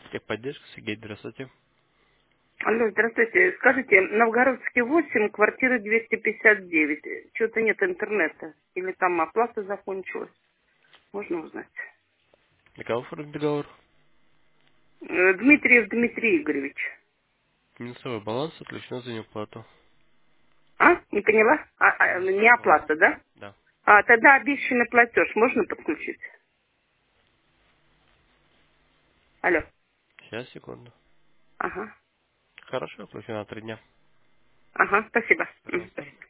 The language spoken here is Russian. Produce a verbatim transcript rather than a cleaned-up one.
Техподдержка, Сергей, здравствуйте. Алло, здравствуйте. Скажите, Новгородский восемь, квартира двести пятьдесят девять. Что-то нет интернета. Или там оплата закончилась. Можно узнать? На кого оформлен договор? Э, Дмитриев Дмитрий Игоревич. Минусовой баланс отключен за неуплату. А? Не поняла? А, а, не Минусовой баланс. оплата, да? Да. А, тогда обещанный платеж можно подключить? Алло. Сейчас, секунду. Ага. Хорошо, отключена на три дня. Ага, спасибо. Мгм, Пожалуйста. спасибо.